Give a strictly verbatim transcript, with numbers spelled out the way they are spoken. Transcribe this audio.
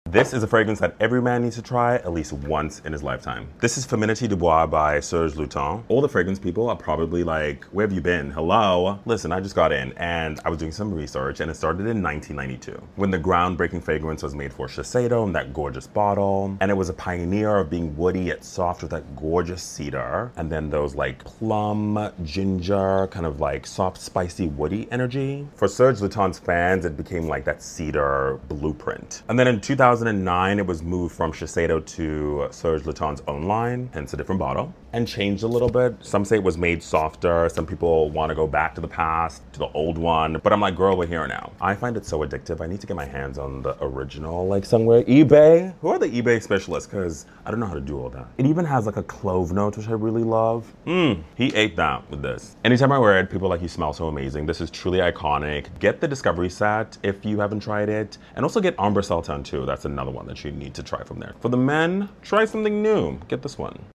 This is a fragrance that every man needs to try at least once in his lifetime. This is Féminité du Bois by Serge Lutens. All the fragrance people are probably like, where have you been? Hello? Listen, I just got in and I was doing some research, and it started in nineteen ninety-two when the groundbreaking fragrance was made for Shiseido in that gorgeous bottle. And it was a pioneer of being woody yet soft with that gorgeous cedar. And then those like plum, ginger, kind of like soft, spicy, woody energy. For Serge Lutens fans, it became like that cedar blueprint. And then in two thousand nine, it was moved from Shiseido to Serge Lutens' own line, hence a different bottle, and changed a little bit. Some say it was made softer. Some people want to go back to the past, to the old one. But I'm like, girl, we're here now. I find it so addictive. I need to get my hands on the original, like somewhere. eBay? Who are the eBay specialists? Because I don't know how to do all that. It even has like a clove note, which I really love. Mmm, he ate that with this. Anytime I wear it, people are like, you smell so amazing. This is truly iconic. Get the Discovery set if you haven't tried it. And also get Ambre Sultan too. That's another one that you need to try from there. For the men, try something new. Get this one.